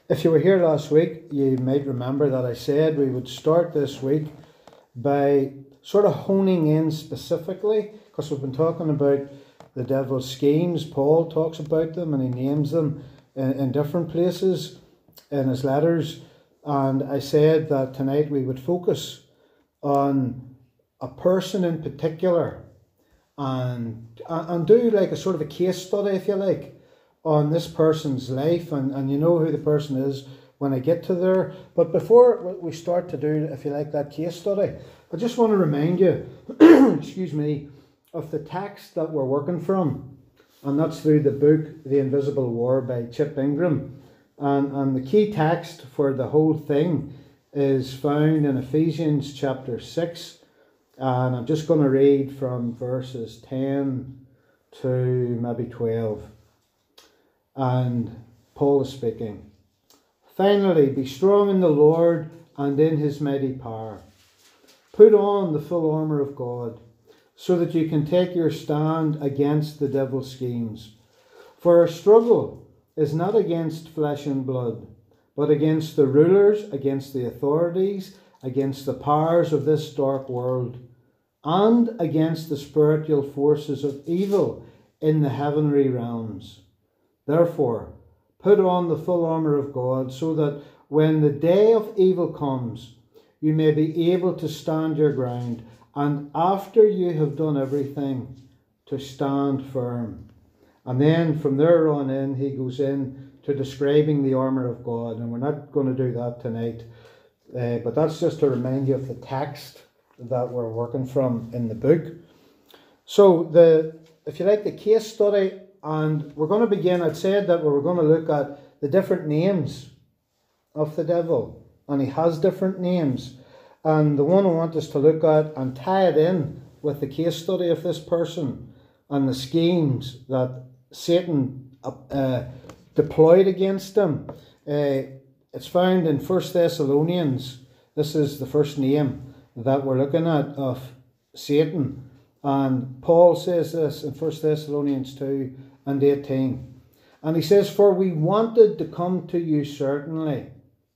If you were here last week, you might remember that I said we would start this week by sort of honing in specifically, because we've been talking about the devil's schemes. Paul talks about them and he names them in different places in his letters. And I said that tonight we would focus on a person in particular and do like a sort of a case study, if you like, on this person's life, and you know who the person is when I get to there. But before we start to do, if you like, that case study, I just want to remind you, excuse me, of the text that we're working from, and that's through the book The Invisible War by Chip Ingram. And the key text for the whole thing is found in Ephesians chapter 6, and I'm just going to read from verses 10 to maybe 12. And Paul is speaking. Finally, be strong in the Lord and in his mighty power. Put on the full armour of God, so that you can take your stand against the devil's schemes. For our struggle is not against flesh and blood, but against the rulers, against the authorities, against the powers of this dark world, and against the spiritual forces of evil in the heavenly realms. Therefore, put on the full armour of God, so that when the day of evil comes, you may be able to stand your ground, and after you have done everything, to stand firm. And then from there on in, he goes in to describing the armour of God, and we're not going to do that tonight, but that's just to remind you of the text that we're working from in the book. So if you like, the case study. And we're going to begin, I'd said that we were going to look at the different names of the devil. And he has different names. And the one I want us to look at and tie it in with the case study of this person and the schemes that Satan deployed against him. It's found in 1 Thessalonians. This is the first name that we're looking at of Satan. And Paul says this in 1 Thessalonians 2 and 18. And he says, for we wanted to come to you certainly.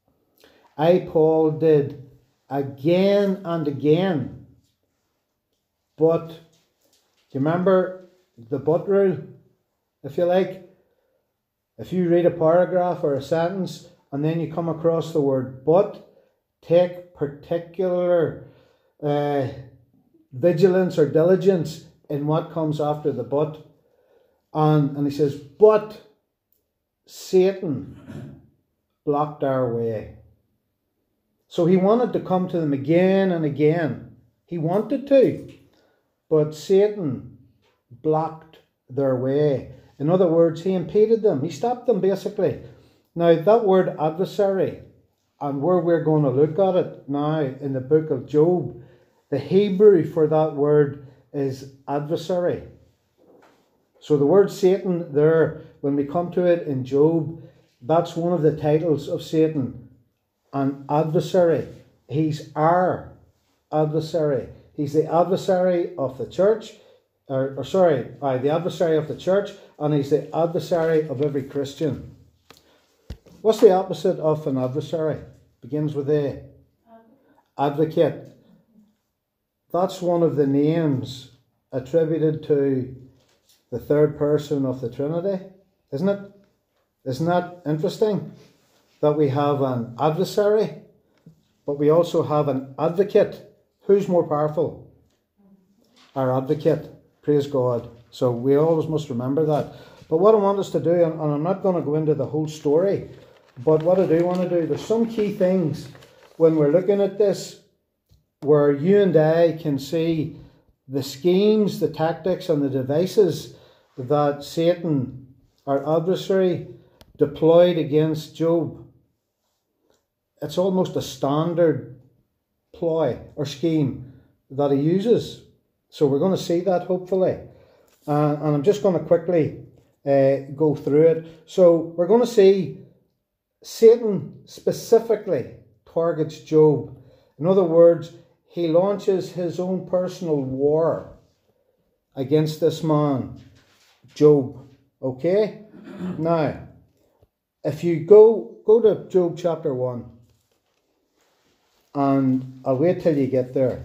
I, Paul, did again and again. But, do you remember the but rule? If you like, if you read a paragraph or a sentence and then you come across the word but, take particular vigilance or diligence in what comes after the but. And he says, but Satan blocked our way. So he wanted to come to them again and again. He wanted to, but Satan blocked their way. In other words, he impeded them. He stopped them, basically. Now, that word adversary, and where we're going to look at it now in the book of Job, the Hebrew for that word is adversary. So the word Satan there, when we come to it in Job, that's one of the titles of Satan, an adversary. He's our adversary. He's the adversary of the church, the adversary of the church, and he's the adversary of every Christian. What's the opposite of an adversary? Begins with A. Advocate. That's one of the names attributed to the third person of the Trinity, isn't it? Isn't that interesting? That we have an adversary, but we also have an advocate. Who's more powerful? Our advocate. Praise God. So we always must remember that. But what I want us to do, and I'm not going to go into the whole story, but what I do want to do, there's some key things when we're looking at this where you and I can see the schemes, the tactics and the devices that Satan, our adversary, deployed against Job. It's almost a standard ploy or scheme that he uses. So we're going to see that hopefully. And I'm just going to quickly go through it. So we're going to see Satan specifically targets Job. In other words, he launches his own personal war against this man, Job. Okay? Now, if you go to Job chapter 1, and I'll wait till you get there.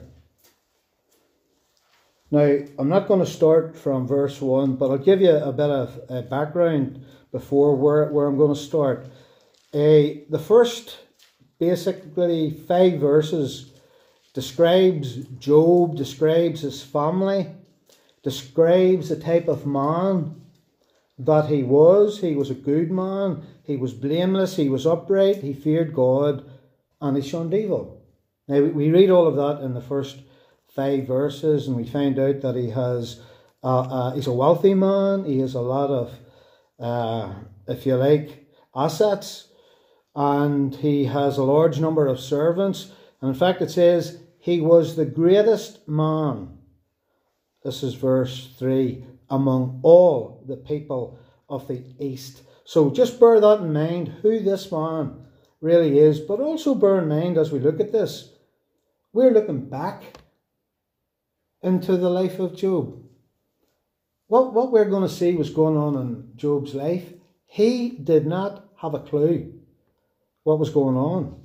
Now, I'm not going to start from verse 1, but I'll give you a bit of background before where I'm going to start. The first, basically, 5 verses describes Job, describes his family, describes the type of man that he was. He was a good man, he was blameless, he was upright, he feared God, and he shunned evil. Now, we read all of that in the first 5 verses, and we find out that he has he's a wealthy man. He has a lot of, if you like, assets, and he has a large number of servants. And in fact, it says he was the greatest man. This is verse 3, among all the people of the East. So just bear that in mind, who this man really is. But also bear in mind, as we look at this, we're looking back into the life of Job. What we're going to see was going on in Job's life. He did not have a clue what was going on.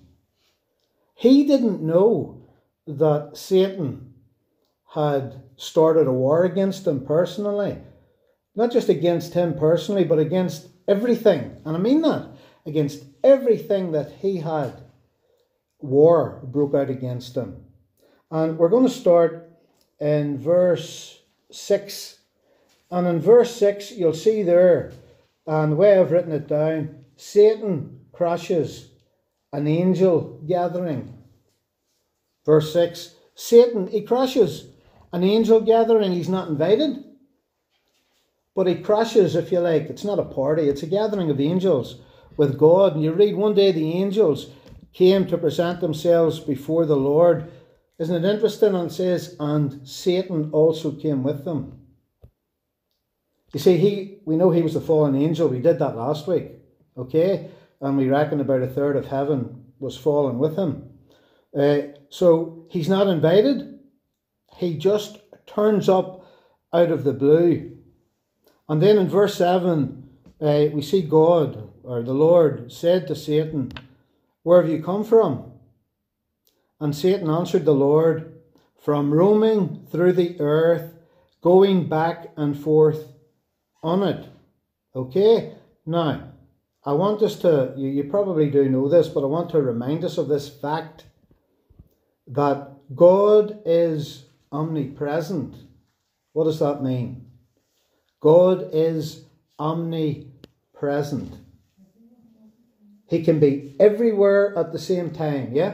He didn't know that Satan had started a war against him personally. Not just against him personally, but against everything. And I mean that. Against everything that he had. War broke out against him. And we're going to start in verse 6. And in verse 6, you'll see there, and the way I've written it down, Satan crushes an angel gathering. Verse 6, Satan, he crushes an angel gathering. He's not invited, but he crushes, if you like. It's not a party, it's a gathering of angels with God. And you read, one day the angels came to present themselves before the Lord. Isn't it interesting? And it says, and Satan also came with them. You see, we know he was the fallen angel. We did that last week, okay? And we reckon about a third of heaven was fallen with him. So he's not invited. He just turns up out of the blue. And then in verse 7, we see God, or the Lord, said to Satan, where have you come from? And Satan answered the Lord, from roaming through the earth, going back and forth on it. Okay? Now, I want us to, you probably do know this, but I want to remind us of this fact that God is omnipresent. What does that mean? God is omnipresent. He can be everywhere at the same time, yeah?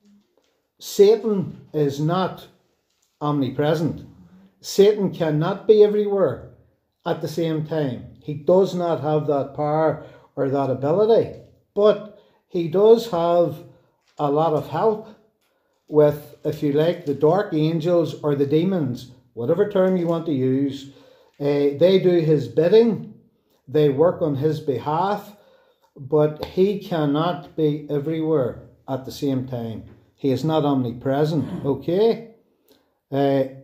Satan is not omnipresent. Satan cannot be everywhere at the same time. He does not have that power or that ability. But he does have a lot of help with, if you like, the dark angels or the demons, whatever term you want to use. They do his bidding. They work on his behalf. But he cannot be everywhere at the same time. He is not omnipresent, okay? And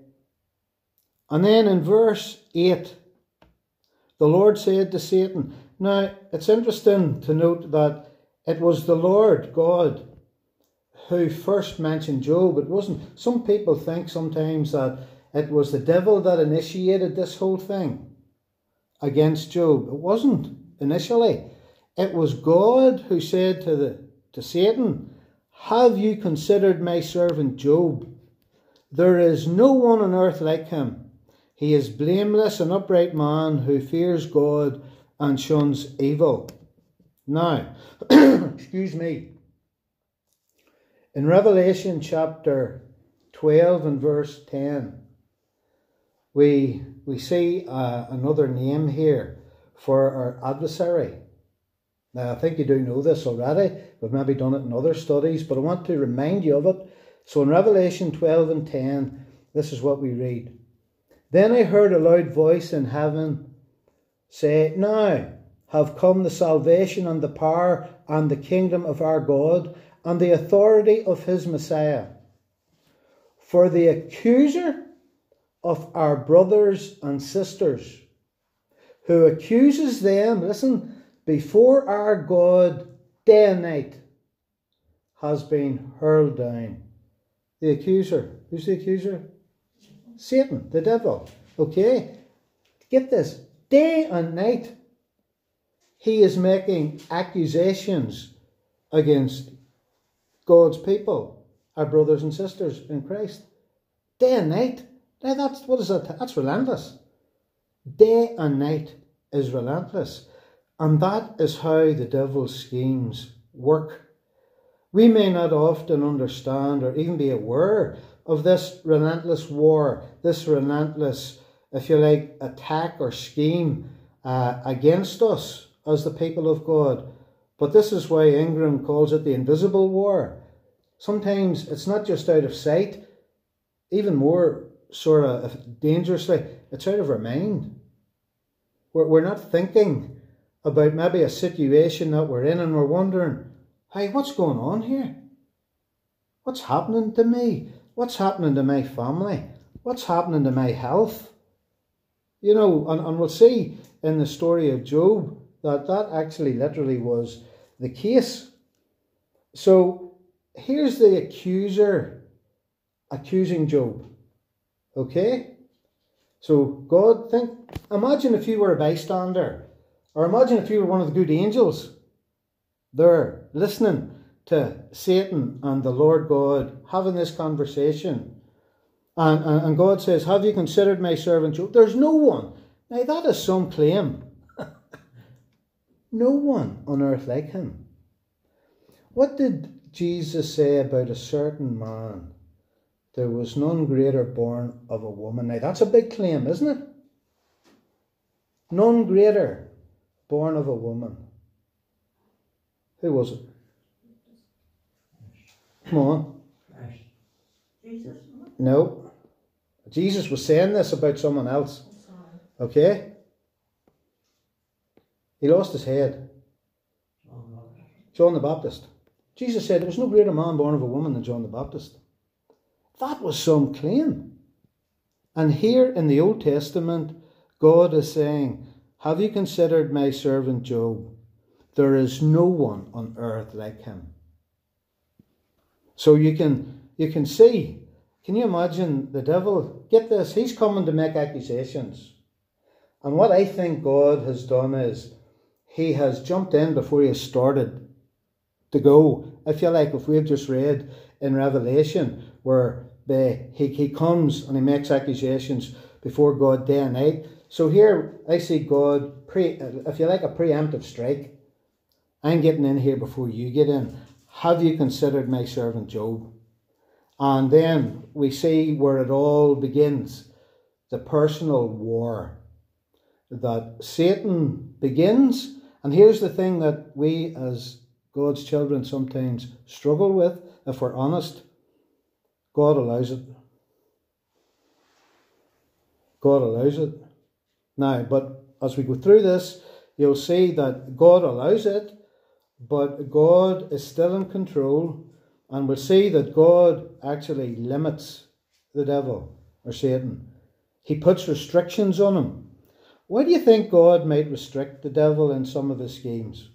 then in verse 8, the Lord said to Satan. Now, it's interesting to note that it was the Lord God who first mentioned Job. It wasn't. Some people think sometimes that it was the devil that initiated this whole thing against Job. It wasn't initially. It was God who said to Satan, have you considered my servant Job? There is no one on earth like him. He is blameless and upright man who fears God and shuns evil. Now, excuse me. In Revelation chapter 12 and verse 10, we see another name here for our adversary. Now, I think you do know this already. We've maybe done it in other studies, but I want to remind you of it. So in Revelation 12 and 10, this is what we read. Then I heard a loud voice in heaven say, now have come the salvation and the power and the kingdom of our God and the authority of his Messiah. For the accuser of our brothers and sisters, who accuses them, listen, before our God day and night has been hurled down. The accuser. Who's the accuser? Satan, the devil. Okay? Get this. Day and night, he is making accusations against God's people, our brothers and sisters in Christ. Day and night. Now what is that? That's relentless. Day and night is relentless. And that is how the devil's schemes work. We may not often understand or even be aware of this relentless war, this relentless, if you like, attack or scheme against us as the people of God. But this is why Ingram calls it the invisible war. Sometimes it's not just out of sight, even more sort of dangerously, it's out of our mind. We're not thinking about maybe a situation that we're in and we're wondering, hey, what's going on here? What's happening to me? What's happening to my family? What's happening to my health? You know, and we'll see in the story of Job that actually literally was the case. So here's the accuser accusing Job. Okay? So God, imagine if you were a bystander, or imagine if you were one of the good angels there listening to Satan and the Lord God having this conversation. And God says, have you considered my servant Job? There's no one. Now that is some claim. No one on earth like him. What did Jesus say about a certain man? There was none greater born of a woman. Now that's a big claim, isn't it? None greater born of a woman. Who was it? Come on. Jesus. No. Jesus was saying this about someone else. Okay? He lost his head. John the Baptist. Jesus said there was no greater man born of a woman than John the Baptist. That was some claim. And here in the Old Testament, God is saying, have you considered my servant Job? There is no one on earth like him. So you can see, can you imagine the devil? Get this, he's coming to make accusations. And what I think God has done is he has jumped in before he has started to go. I feel like if we've just read in Revelation where he comes and he makes accusations before God day and night. So here I see God, if you like, a preemptive strike. I'm getting in here before you get in. Have you considered my servant Job? And then we see where it all begins. The personal war that Satan begins. And here's the thing that we as God's children sometimes struggle with, if we're honest. God allows it. God allows it. Now, but as we go through this, you'll see that God allows it, but God is still in control, and we'll see that God actually limits the devil, or Satan. He puts restrictions on him. Why do you think God might restrict the devil in some of his schemes?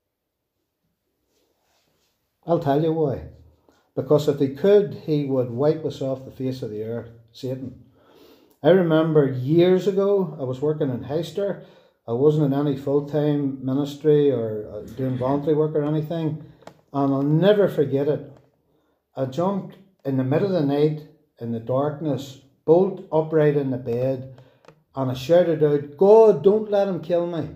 I'll tell you why. Because if he could, he would wipe us off the face of the earth, Satan. I remember years ago, I was working in Heister. I wasn't in any full-time ministry or doing voluntary work or anything. And I'll never forget it. I jumped in the middle of the night, in the darkness, bolt upright in the bed, and I shouted out, God, don't let him kill me.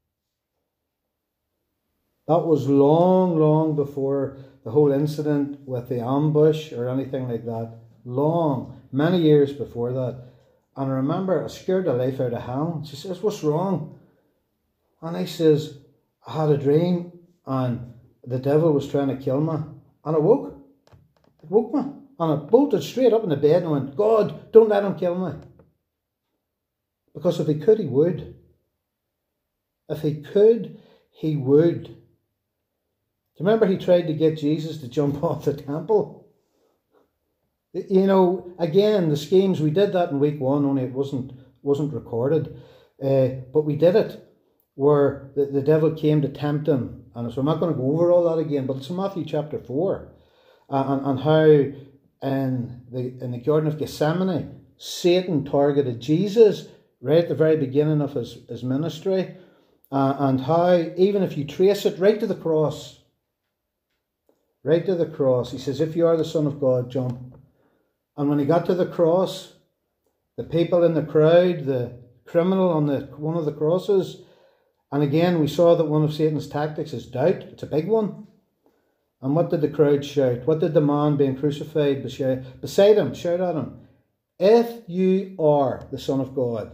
That was long, long before the whole incident with the ambush or anything like that. Long, many years before that. And I remember I scared the life out of Helen. She says, what's wrong? And I says, I had a dream and the devil was trying to kill me. And I woke. It woke me. And I bolted straight up in the bed and went, God, don't let him kill me. Because if he could, he would. If he could, he would. Do you remember he tried to get Jesus to jump off the temple? You know, again, the schemes, we did that in week 1, only it wasn't recorded. But we did it. where the devil came to tempt him. And so I'm not going to go over all that again, but it's in Matthew chapter 4. And how in the Garden of Gethsemane, Satan targeted Jesus right at the very beginning of his ministry. And how, even if you trace it right to the cross, he says, if you are the Son of God, jump. And when he got to the cross, the people in the crowd, the criminal on one of the crosses, and again we saw that one of Satan's tactics is doubt. It's a big one. And what did the crowd shout? What did the man being crucified beside him shout at him? If you are the Son of God.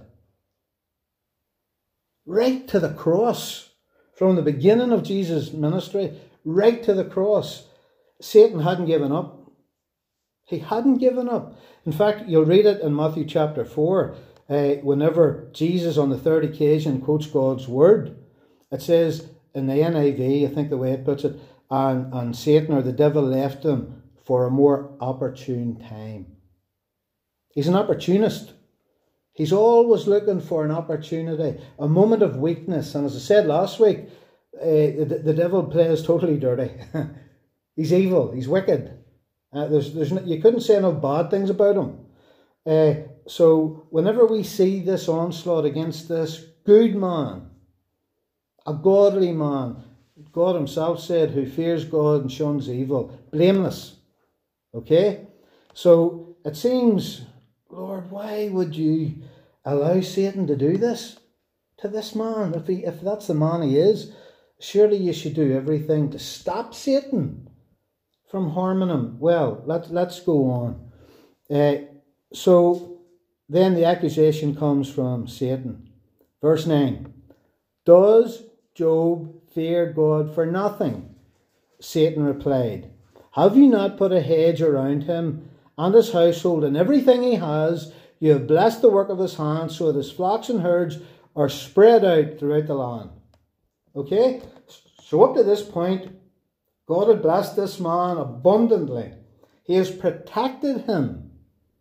Right to the cross. From the beginning of Jesus' ministry, right to the cross. Satan hadn't given up. He hadn't given up. In fact, you'll read it in Matthew chapter 4. Whenever Jesus on the third occasion quotes God's word, it says in the NIV, I think the way it puts it, and Satan or the devil left him for a more opportune time. He's an opportunist. He's always looking for an opportunity, a moment of weakness. And as I said last week, the devil plays totally dirty. He's evil. He's wicked. You couldn't say enough bad things about him. So whenever we see this onslaught against this good man, a godly man, God himself said, who fears God and shuns evil, blameless. Okay? So it seems, Lord, why would you allow Satan to do this to this man? If that's the man he is, surely you should do everything to stop Satan from harming him. Well, let's go on. So then the accusation comes from Satan. Verse 9. Does Job fear God for nothing? Satan replied, have you not put a hedge around him and his household and everything he has? You have blessed the work of his hands, so that his flocks and herds are spread out throughout the land. Okay? So up to this point, God had blessed this man abundantly. He has protected him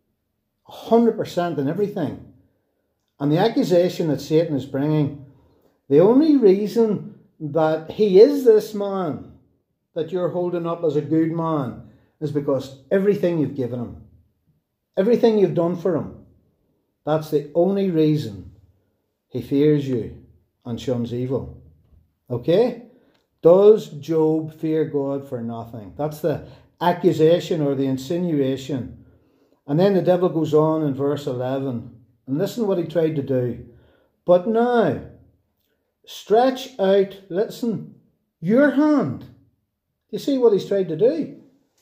100% in everything. And the accusation that Satan is bringing, the only reason that he is this man that you're holding up as a good man is because everything you've given him, everything you've done for him, that's the only reason he fears you and shuns evil. Okay? Does Job fear God for nothing? That's the accusation or the insinuation. And then the devil goes on in verse 11. And listen what he tried to do. But now, stretch out, listen, your hand. You see what he's tried to do?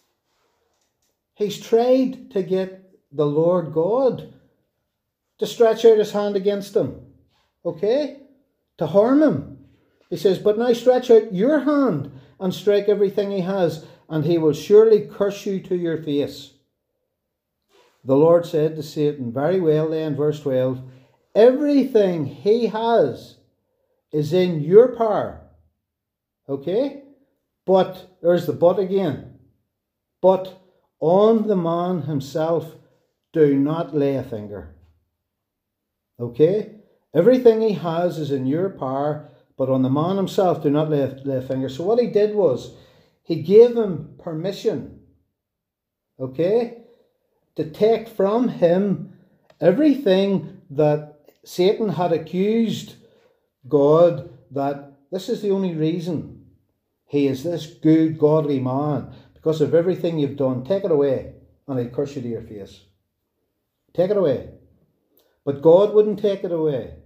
He's tried to get the Lord God to stretch out his hand against him. Okay? To harm him. He says, but now stretch out your hand and strike everything he has, and he will surely curse you to your face. The Lord said to Satan, very well then, verse 12, everything he has is in your power. Okay? But, there's the but again. But on the man himself, do not lay a finger. Okay? Everything he has is in your power, but on the man himself, do not lay a finger. So what he did was, he gave him permission, okay, to take from him everything that Satan had accused God, that this is the only reason he is this good, godly man, because of everything you've done. Take it away, and he'll curse you to your face. Take it away. But God wouldn't take it away.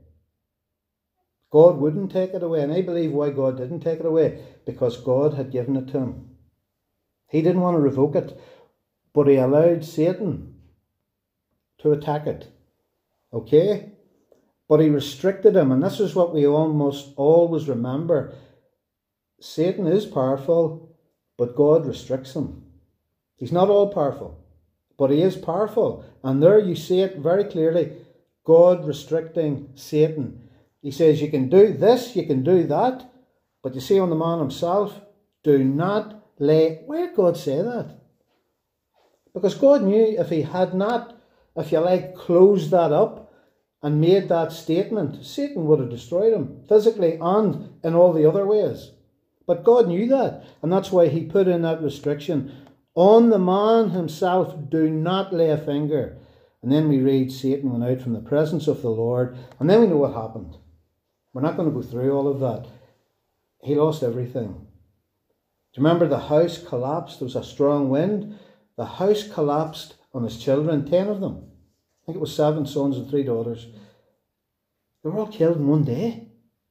God wouldn't take it away. And I believe why God didn't take it away, because God had given it to him. He didn't want to revoke it, but he allowed Satan to attack it. Okay? But he restricted him, and this is what we must always remember. Satan is powerful, but God restricts him. He's not all powerful, but he is powerful. And there you see it very clearly, God restricting Satan. He says, you can do this, you can do that, but you see on the man himself, do not lay. Why did God say that? Because God knew if he had not, if you like, closed that up, and made that statement, Satan would have destroyed him physically and in all the other ways. But God knew that, and that's why he put in that restriction. On the man himself, do not lay a finger. And then we read Satan went out from the presence of the Lord, and then we know what happened. We're not going to go through all of that. He lost everything. Do you remember the house collapsed? There was a strong wind. The house collapsed on his children, 10 of them. I think it was 7 sons and 3 daughters. They were all killed in one day.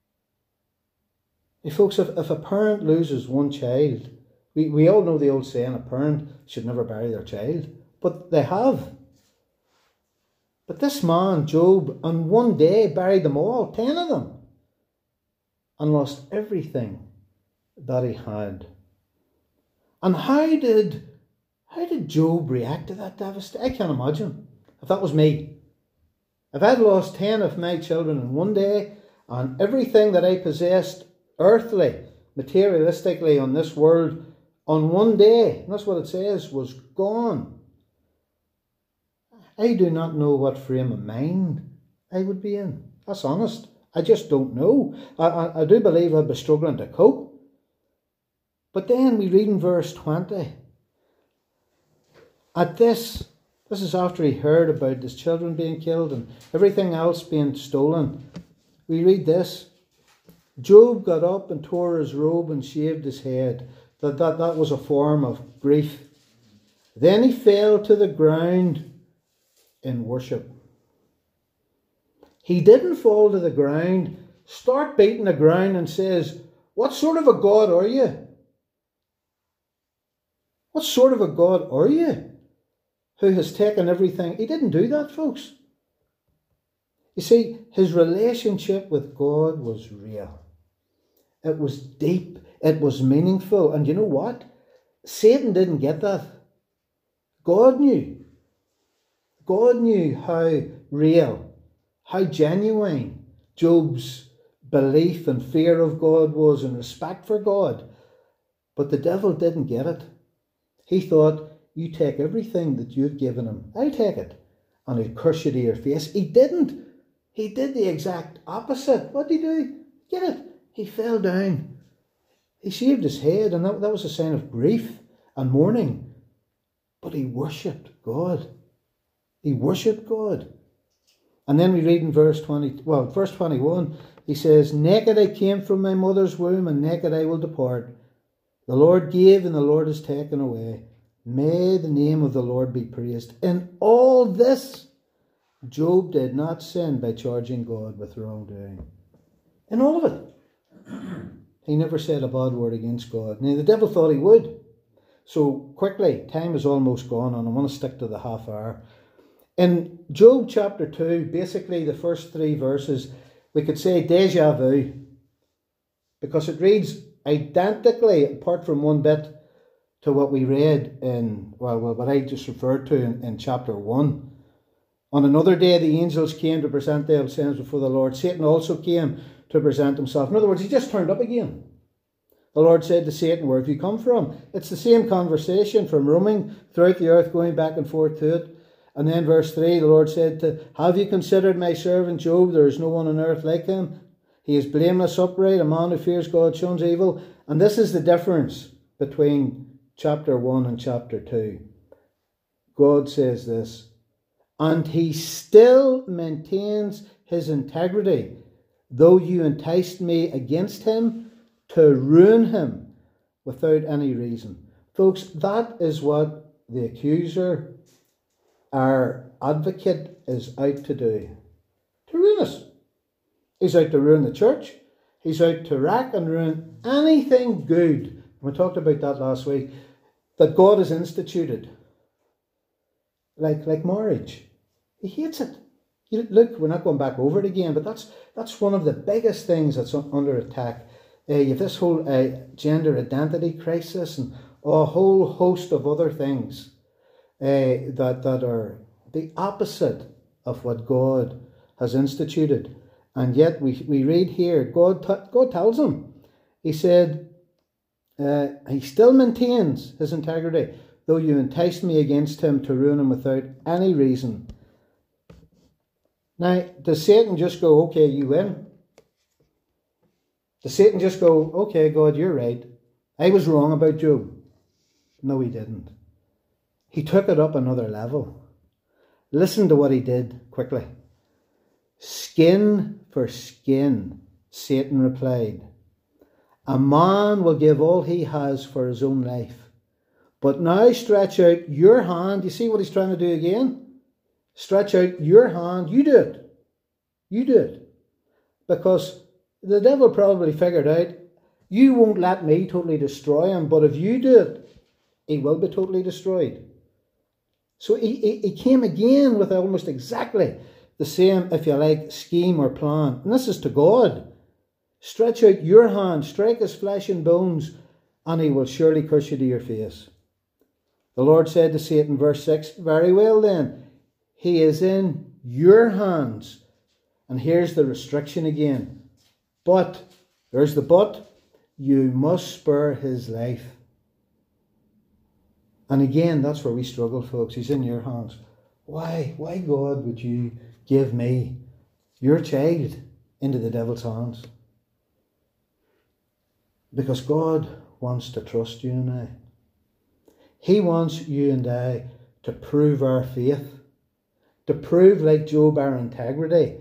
Hey folks, if a parent loses one child, we all know the old saying, a parent should never bury their child. But they have. But this man, Job, on one day buried them all, 10 of them, and lost everything that he had. And how did Job react to that devastation? I can't imagine. If that was me, if I'd lost 10 of my children in one day, and everything that I possessed earthly, materialistically on this world, on one day, and that's what it says, was gone, I do not know what frame of mind I would be in. That's honest. I just don't know. I do believe I'd be struggling to cope. But then we read in verse 20. At this is after he heard about his children being killed and everything else being stolen. We read this. Job got up and tore his robe and shaved his head. That was a form of grief. Then he fell to the ground in worship. He didn't fall to the ground, start beating the ground and says, what sort of a God are you? What sort of a God are you who has taken everything? He didn't do that, folks. You see, his relationship with God was real. It was deep. It was meaningful. And you know what? Satan didn't get that. God knew. God knew how real, how genuine Job's belief and fear of God was and respect for God. But the devil didn't get it. He thought, you take everything that you've given him, I'll take it, and he'll curse you to your face. He didn't. He did the exact opposite. What did he do? Get it? He fell down. He shaved his head, and that was a sign of grief and mourning. But he worshipped God. He worshipped God. And then we read in verse 21, he says, naked I came from my mother's womb, and naked I will depart. The Lord gave, and the Lord has taken away. May the name of the Lord be praised. In all this, Job did not sin by charging God with wrongdoing. In all of it. He never said a bad word against God. Now, the devil thought he would. So quickly, time is almost gone, and I want to stick to the half hour. In Job chapter 2, basically the first 3 verses, we could say deja vu, because it reads identically, apart from one bit, to what we read in, what I just referred to in chapter 1. On another day, the angels came to present themselves before the Lord. Satan also came to present himself. In other words, he just turned up again. The Lord said to Satan, where have you come from? It's the same conversation from roaming throughout the earth, going back and forth to it. And then verse 3, the Lord said to, have you considered my servant Job? There is no one on earth like him. He is blameless, upright, a man who fears God, shuns evil. And this is the difference between chapter 1 and chapter 2. God says this, and he still maintains his integrity, though you enticed me against him to ruin him without any reason. Folks, that is what the accuser, our advocate, is out to do. To ruin us. He's out to ruin the church. He's out to wreck and ruin anything good. We talked about that last week. That God has instituted. Like marriage. He hates it. Look, we're not going back over it again, but that's one of the biggest things that's under attack. You have this whole gender identity crisis and a whole host of other things that are the opposite of what God has instituted. And yet we read here, God tells him, he said, he still maintains his integrity, though you enticed me against him to ruin him without any reason. Now, does Satan just go, okay, you win? Does Satan just go, okay, God, you're right. I was wrong about Job? No, he didn't. He took it up another level. Listen to what he did quickly. Skin for skin, Satan replied. A man will give all he has for his own life. But now stretch out your hand. You see what he's trying to do again? Stretch out your hand. You do it. You do it. Because the devil probably figured out, you won't let me totally destroy him, but if you do it, he will be totally destroyed. So he came again with almost exactly the same, if you like, scheme or plan. And this is to God. Stretch out your hand, strike his flesh and bones, and he will surely curse you to your face. The Lord said to Satan, verse 6, very well then, he is in your hands. And here's the restriction again. But, there's the but, you must spare his life. And again, that's where we struggle, folks. He's in your hands. Why, God, would you give me, your child, into the devil's hands? Because God wants to trust you and I. He wants you and I to prove our faith, to prove, like Job, our integrity.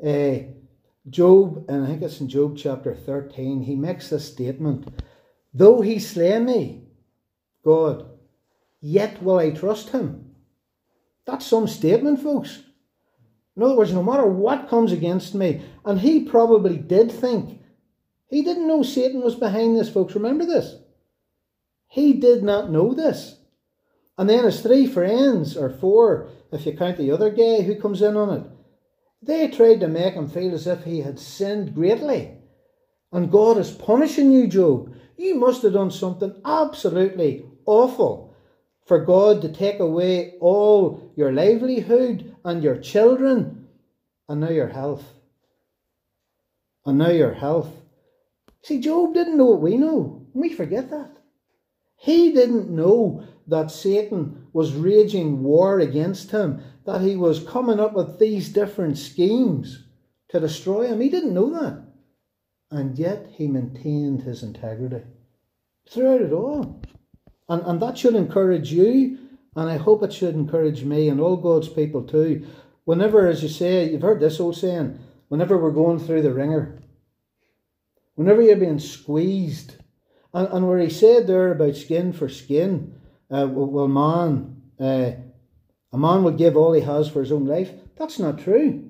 Job, and I think it's in Job chapter 13, he makes this statement, though he slay me, God, yet will I trust him. That's some statement, folks. In other words, no matter what comes against me, and he probably did think, he didn't know Satan was behind this, folks. Remember this. He did not know this. And then his three friends, or four, if you count the other guy who comes in on it, they tried to make him feel as if he had sinned greatly. And God is punishing you, Job. You must have done something absolutely awful for God to take away all your livelihood and your children and now your health. And now your health. See, Job didn't know what we know. We forget that. He didn't know that Satan was raging war against him, that he was coming up with these different schemes to destroy him. He didn't know that. And yet he maintained his integrity throughout it all. And that should encourage you, and I hope it should encourage me and all God's people too. Whenever, as you say, you've heard this old saying, whenever we're going through the ringer, whenever you're being squeezed, and where he said there about skin for skin, a man will give all he has for his own life. That's not true.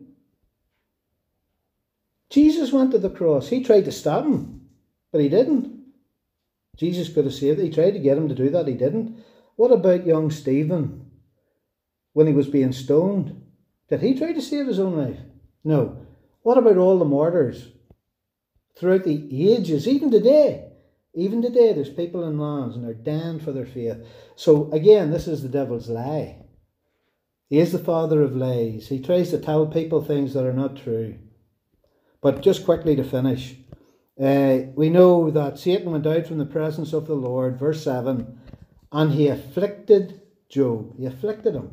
Jesus went to the cross. He tried to stop him, but he didn't. Jesus could have saved it. He tried to get him to do that. He didn't. What about young Stephen when he was being stoned? Did he try to save his own life? No. What about all the martyrs throughout the ages, even today? Even today, there's people in lands and they're damned for their faith. So again, this is the devil's lie. He is the father of lies. He tries to tell people things that are not true. But just quickly to finish, we know that Satan went out from the presence of the Lord, verse 7, and he afflicted Job. He afflicted him.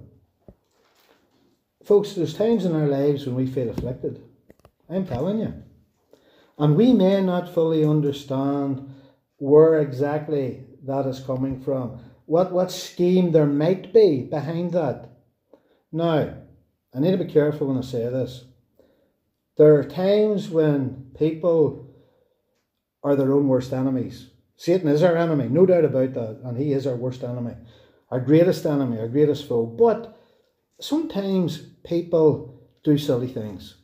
Folks, there's times in our lives when we feel afflicted. I'm telling you. And we may not fully understand where exactly that is coming from. What scheme there might be behind that. Now, I need to be careful when I say this. There are times when people are their own worst enemies. Satan is our enemy, no doubt about that, and he is our worst enemy, our greatest enemy, our greatest foe. But sometimes people do silly things.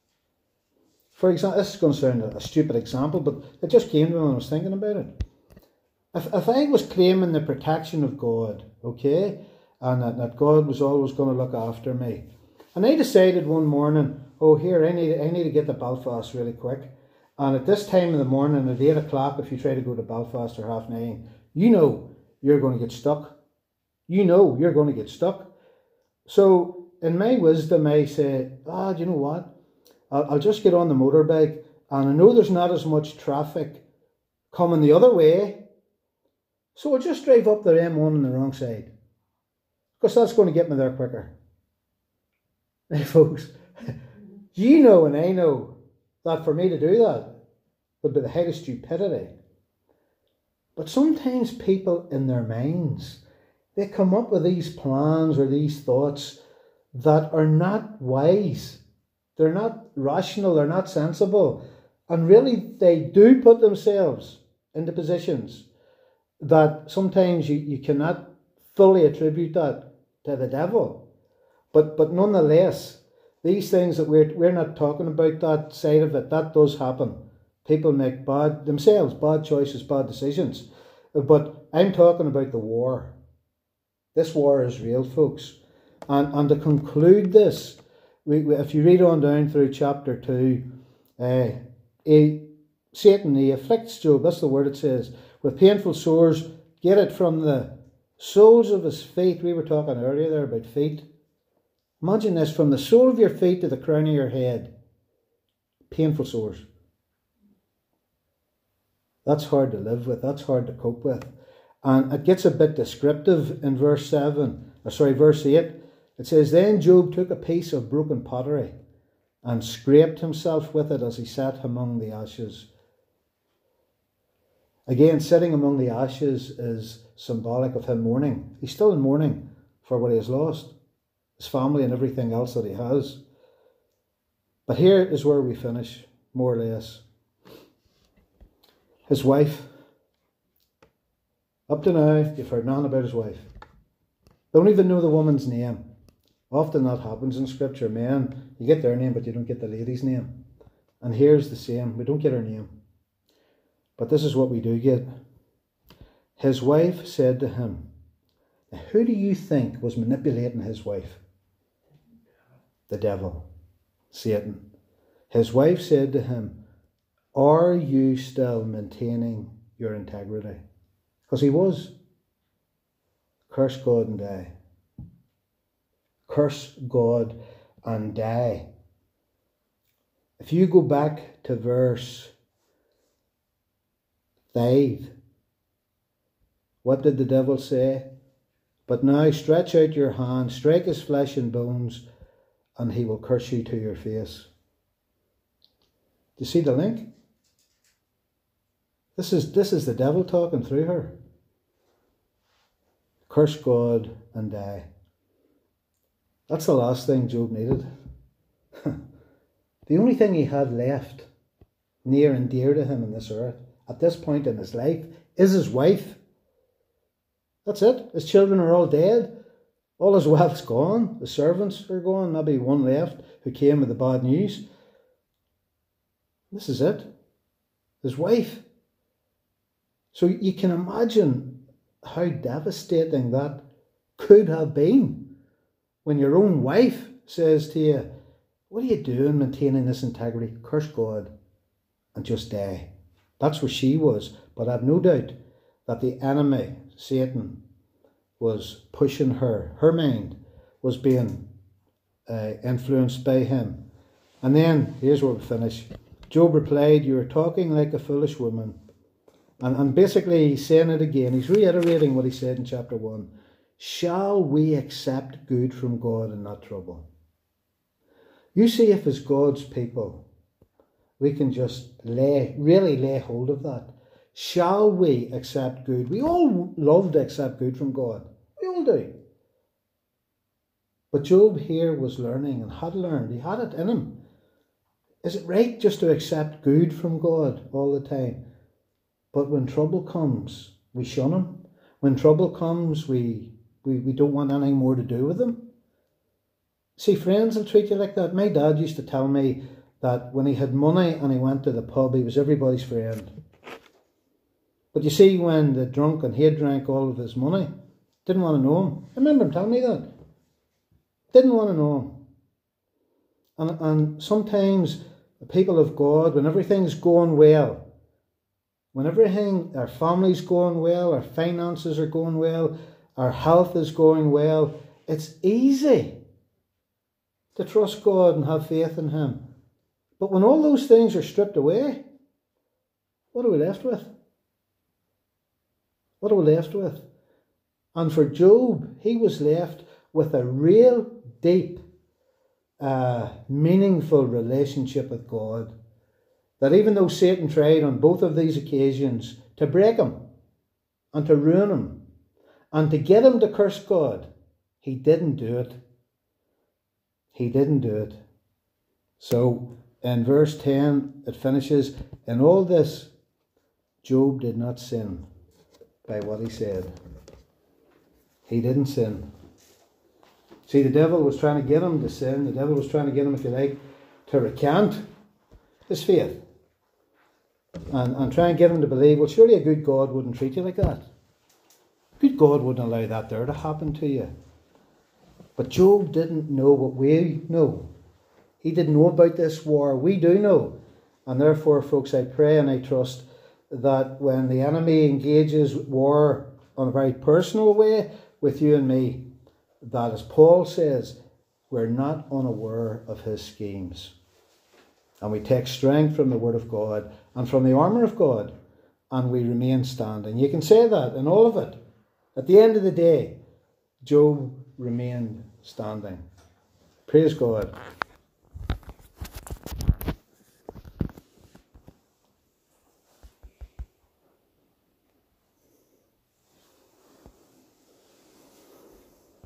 For example, this is going to sound a stupid example, but it just came to me when I was thinking about it. If I was claiming the protection of God, okay, and that God was always going to look after me, and I decided one morning, oh here, I need to get to Belfast really quick, and at this time in the morning, at 8 o'clock, if you try to go to Belfast or 9:30, you know you're going to get stuck. You know you're going to get stuck. So in my wisdom, I say, do you know what? I'll just get on the motorbike, and I know there's not as much traffic coming the other way, so I'll just drive up the M1 on the wrong side, because that's going to get me there quicker. Hey folks, You know and I know that for me to do that would be the height of stupidity. But sometimes people in their minds, they come up with these plans or these thoughts that are not wise. They're not rational, they're not sensible. And really they do put themselves into positions that sometimes you cannot fully attribute that to the devil. But nonetheless, these things that we're not talking about, that side of it, that does happen. People make bad choices, bad decisions. But I'm talking about the war. This war is real, folks. And to conclude this, if you read on down through chapter 2, Satan, he afflicts Job, that's the word it says, with painful sores, get it from the soles of his feet. We were talking earlier there about feet. Imagine this, from the sole of your feet to the crown of your head. Painful sores. That's hard to live with, that's hard to cope with. And it gets a bit descriptive in verse 8. It says, then Job took a piece of broken pottery and scraped himself with it as he sat among the ashes. Again, sitting among the ashes is symbolic of him mourning. He's still in mourning for what he has lost, his family and everything else that he has. But here is where we finish, more or less. His wife. Up to now, you've heard nothing about his wife. Don't even know the woman's name. Often that happens in Scripture. Men, you get their name, but you don't get the lady's name. And here's the same. We don't get her name. But this is what we do get. His wife said to him, now, who do you think was manipulating his wife? The devil, Satan. His wife said to him, are you still maintaining your integrity? Because he was. Curse God and die. Curse God and die. If you go back to verse 5, what did the devil say? But now stretch out your hand, strike his flesh and bones, and he will curse you to your face. Do you see the link? This is the devil talking through her. Curse God and die. That's the last thing Job needed. The only thing he had left, near and dear to him in this earth, at this point in his life, is his wife. That's it. His children are all dead. All his wealth's gone. The servants are gone. Maybe one left who came with the bad news. This is it. His wife. So you can imagine how devastating that could have been when your own wife says to you, what are you doing maintaining this integrity? Curse God and just die. That's where she was. But I've no doubt that the enemy, Satan, was pushing her. Her mind was being influenced by him. And then, here's where we finish. Job replied, you are talking like a foolish woman. And basically he's saying it again. He's reiterating what he said in chapter 1. Shall we accept good from God and not trouble? You see, if as God's people, we can just really lay hold of that. Shall we accept good? We all love to accept good from God. We all do. But Job here was learning and had learned. He had it in him. Is it right just to accept good from God all the time? But when trouble comes, we shun him. When trouble comes, we don't want anything more to do with him. See, friends will treat you like that. My dad used to tell me that when he had money and he went to the pub, he was everybody's friend. But you see, when the drunk and he had drank all of his money, didn't want to know him. I remember him telling me that. Didn't want to know him. And sometimes the people of God, when everything's going well, when everything, our family's going well, our finances are going well, our health is going well, it's easy to trust God and have faith in him. But when all those things are stripped away, what are we left with? What are we left with? And for Job, he was left with a real deep a meaningful relationship with God. That even though Satan tried on both of these occasions to break him and to ruin him and to get him to curse God, he didn't do it. He didn't do it. So in verse 10 it finishes, in all this Job did not sin by what he said. He didn't sin. See, the devil was trying to get him to sin. The devil was trying to get him, if you like, to recant his faith. And try and get him to believe, well, surely a good God wouldn't treat you like that. A good God wouldn't allow that there to happen to you. But Job didn't know what we know. He didn't know about this war. We do know. And therefore, folks, I pray and I trust that when the enemy engages war on a very personal way with you and me, that, as Paul says, we're not unaware of his schemes. And we take strength from the Word of God and from the armour of God, and we remain standing. You can say that in all of it. At the end of the day, Job remained standing. Praise God.